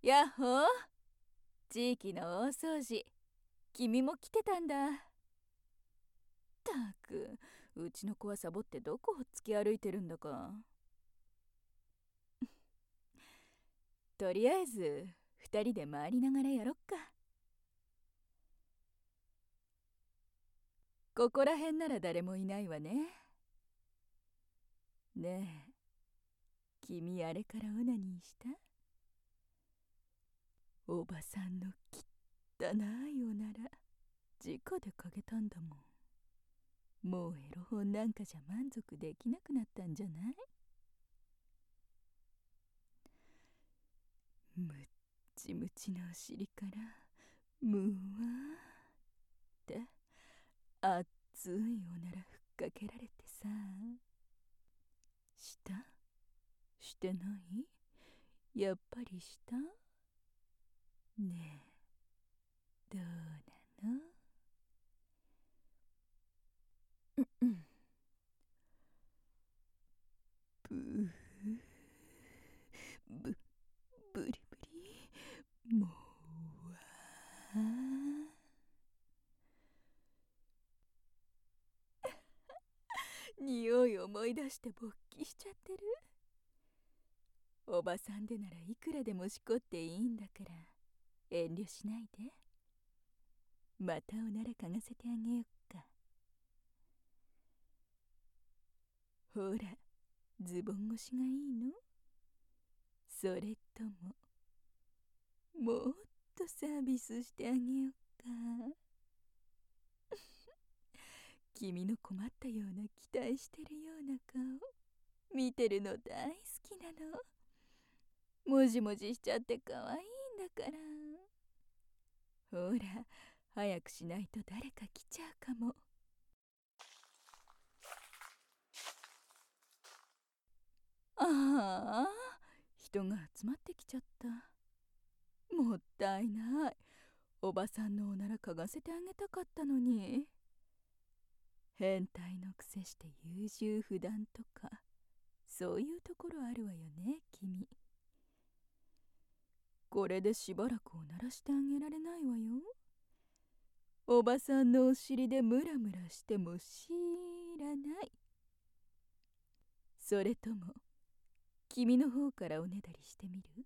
やっほー、地域の大掃除、君も来てたんだ。たく、うちの子はサボってどこを突き歩いてるんだか。とりあえず二人で回りながらやろっか。ここらへんなら誰もいないわね。ねえ、君あれからオナニーした？おばさんの汚いおなら直でかけたんだもん。もうエロ本なんかじゃ満足できなくなったんじゃない？むっちむちのお尻からむわーって熱いおならふっかけられてさ。した？してない？やっぱりした？ねえ、どうなの？うんブー、ブブリブリ、もうわー。匂いを思い出して勃起しちゃってる。おばさんでならいくらでもしこっていいんだから遠慮しないで。またおなら嗅がせてあげよっか。ほら、ズボン越しがいいの？それとももっとサービスしてあげよっか。君の困ったような期待してるような顔見てるの大好きなの。もじもじしちゃって可愛いんだから。ほら、早くしないと誰か来ちゃうかも。ああ、人が集まってきちゃった。もったいない。おばさんのおなら嗅がせてあげたかったのに。変態のくせして優柔不断とかそういうところあるわよね、君。これでしばらくおならしてあげられないわよ。おばさんのお尻でムラムラしても知らない。それとも君の方からおねだりしてみる？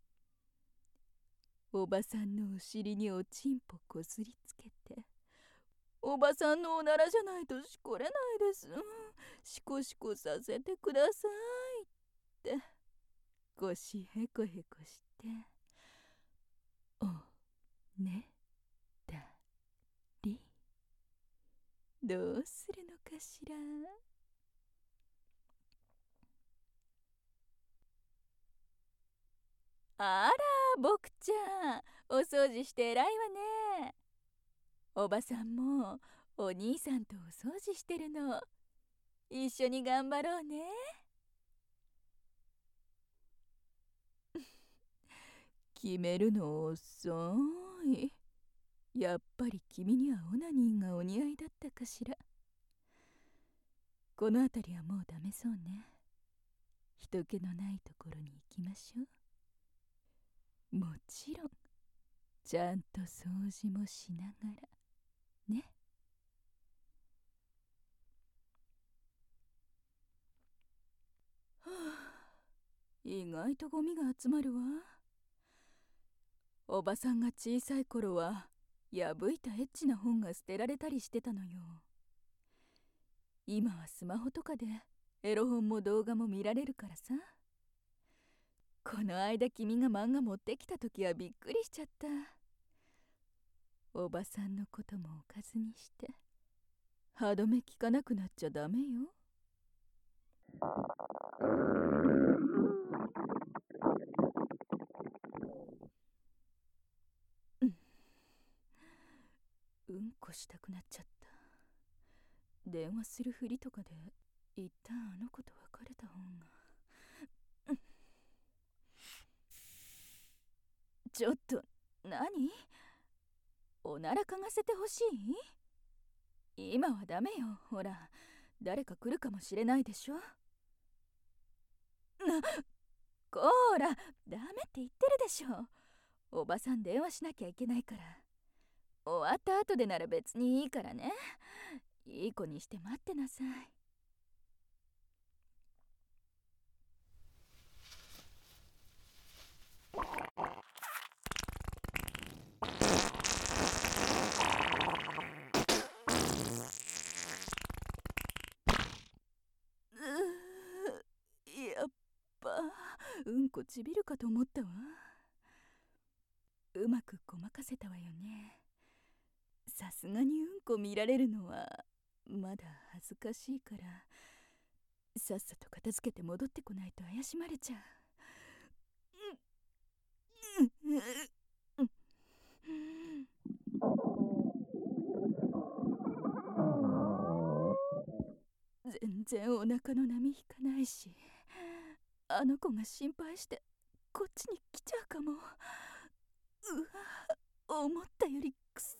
おばさんのお尻におちんぽこすりつけて、おばさんのおならじゃないとしこれないです。しこしこさせてくださいって。腰へこへこして、おねだり。どうするのかしら。あら、僕ちゃん、お掃除して偉いわね。おばさんもお兄さんとお掃除してるの。一緒に頑張ろうね。決めるの遅い。やっぱり君にはオナニーがお似合いだったかしら。この辺りはもうダメそうね。人気のないところに行きましょう。もちろんちゃんと掃除もしながらね。はあ、意外とゴミが集まるわ。おばさんが小さい頃は破いたエッチな本が捨てられたりしてたのよ。今はスマホとかでエロ本も動画も見られるからさ。この間君が漫画持ってきた時はびっくりしちゃった。おばさんのこともおかずにして歯止め効かなくなっちゃダメよ。うんこしたくなっちゃった。電話するふりとかで一旦あの子と別れた方が。ちょっと何？おなら嗅がせてほしい？今はダメよ。ほら、誰か来るかもしれないでしょ。こーら、ダメって言ってるでしょ。 ばさん電話しなきゃいけないから。終わった後でなら別にいいからね。いい子にして待ってなさい。やっぱうんこちびるかと思ったわ。うまくごまかせたわよね。さすがにうんこ見られるのはまだ恥ずかしいから、さっさと片付けて戻ってこないと怪しまれちゃう。全然お腹の波引かないし、あの子が心配してこっちに来ちゃうかも。うわ、思ったよりくっさ。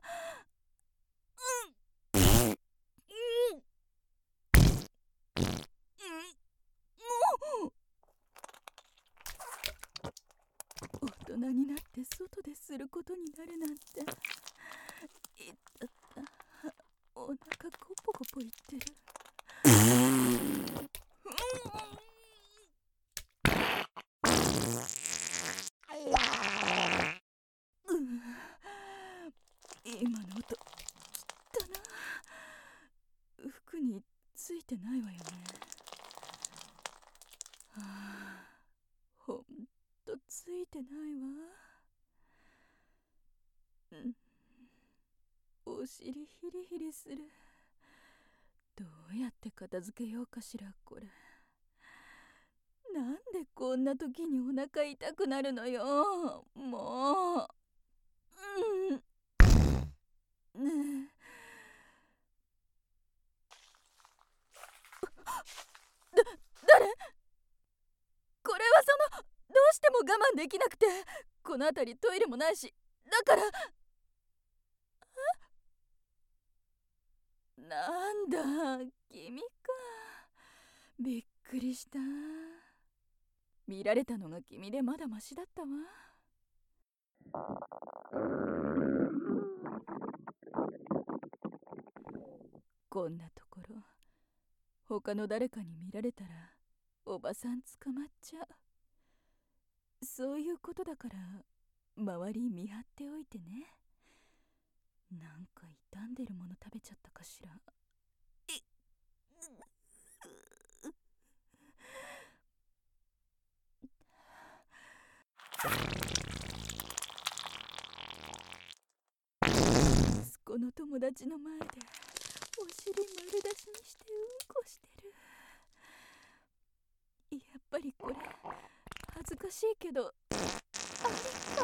大人になって外ですることになるなんて。いったった、お腹コポコポいってる。今の音だな。服についてないわよね。はあ、ほんとついてないわ。お尻ヒリヒリする。どうやって片付けようかしらこれ。なんでこんな時にお腹痛くなるのよ、もう。ねえ、誰？これはどうしても我慢できなくて。この辺りトイレもないし、だから。なんだ、君か。びっくりした。見られたのが君でまだマシだったわ。こんなところ他の誰かに見られたらおばさん捕まっちゃう。そういうことだから周り見張っておいてね。なんか傷んでるもの食べちゃったかしら。息子の友達の前でお尻丸出しにしてうんこしてる。やっぱりこれ恥ずかしいけどありか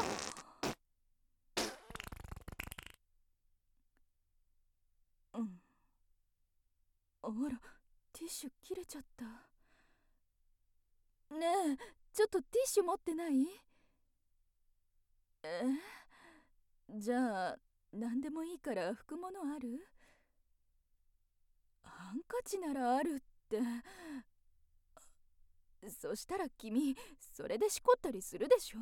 も。あら、ティッシュ切れちゃった。ねえ、ちょっとティッシュ持ってない？じゃあ何でもいいから拭くものある？ハンカチならあるって。そしたら君それでしこったりするでしょ。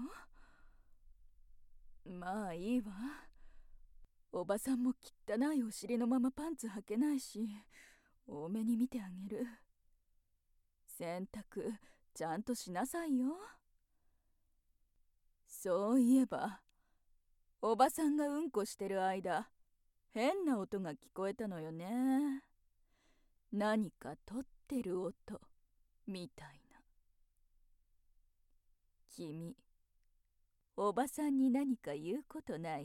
まあいいわ。おばさんも汚いお尻のままパンツ履けないし、多めに見てあげる。洗濯ちゃんとしなさいよ。そういえばおばさんがうんこしてる間変な音が聞こえたのよね。何か取ってる音みたいな。君、おばさんに何か言うことない？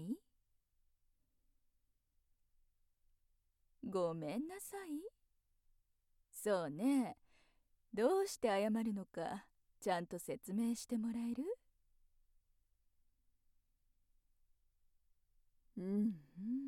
ごめんなさい。そうね。どうして謝るのかちゃんと説明してもらえる？うんうん。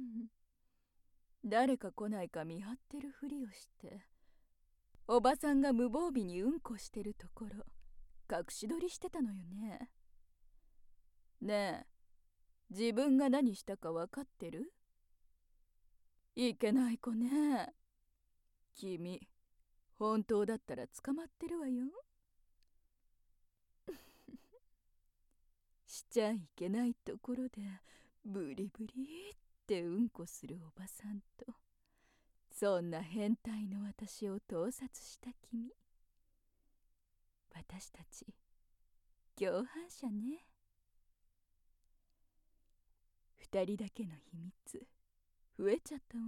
誰か来ないか見張ってるふりをしておばさんが無防備にうんこしてるところ隠し撮りしてたのよね。ねえ、自分が何したか分かってる？いけない子ね。君本当だったら捕まってるわよ。 しちゃいけないところでブリブリってうんこするおばさんと、そんな変態の私を盗撮した君。私たち共犯者ね。二人だけの秘密増えちゃったわ。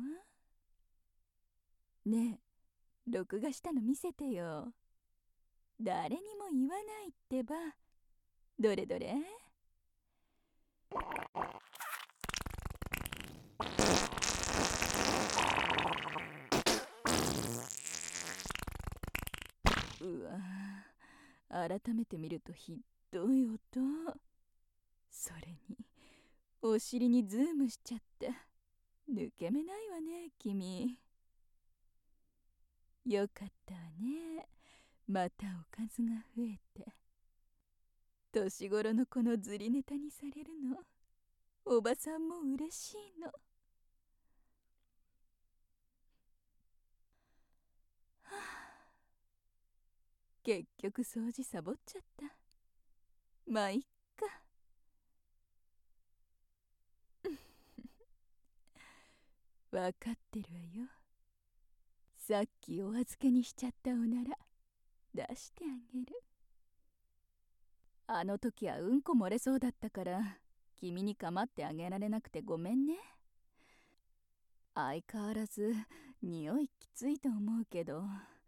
ねえ、録画したの見せてよ。誰にも言わないってば。どれどれ。うわぁ、改めて見るとひどい音。それにお尻にズームしちゃって抜け目ないわね君。よかったわね、またおかずが増えて。年頃の子のずりネタにされるのおばさんも嬉しいの。はあ、結局掃除サボっちゃった。まあいっか。わかってるわよ。さっきお預けにしちゃったおなら出してあげる。あの時はうんこ漏れそうだったから君に構ってあげられなくてごめんね。相変わらず匂いきついと思うけど、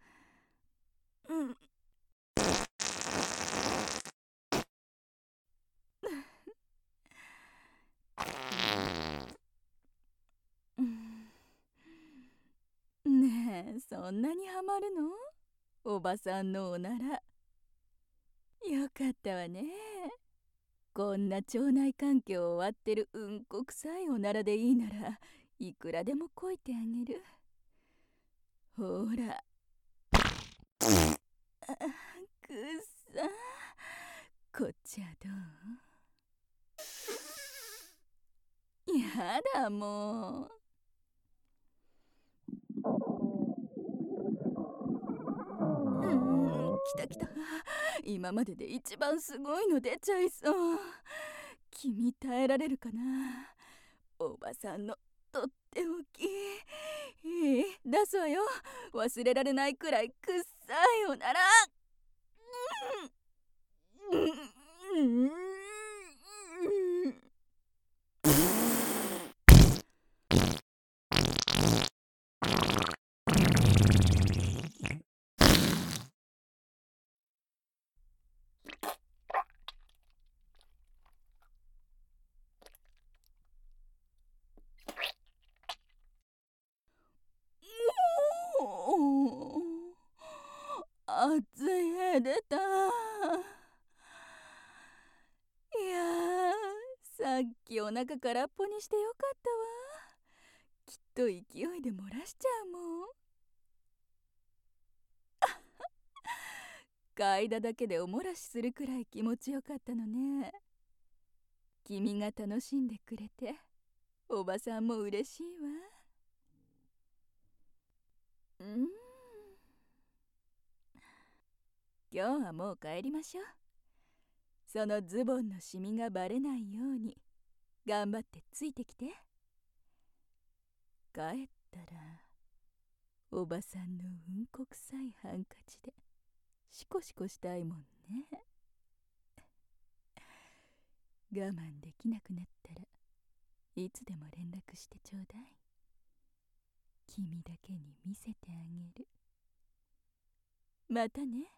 ねえ、そんなにハマるの？おばさんのおなら。よかったわね。こんな腸内環境を割ってるうんこ臭いおならでいいならいくらでもこいてあげる。ほら。くっさ。こっちはどう？やだもう。来た来た。今までで一番すごいの出ちゃいそう。君耐えられるかな？おばさんのとっておき。出すわよ。忘れられないくらいくっさいおなら。熱い絵出た。いやさっきお腹空っぽにしてよかったわ。きっと勢いで漏らしちゃうもん。嗅いだだけでおもらしするくらい気持ちよかったのね。君が楽しんでくれておばさんも嬉しいわ。今日はもう帰りましょう。そのズボンのシミがバレないように頑張ってついてきて。帰ったらおばさんのうんこ臭いハンカチでシコシコしたいもんね。我慢できなくなったらいつでも連絡してちょうだい。君だけに見せてあげる。またね。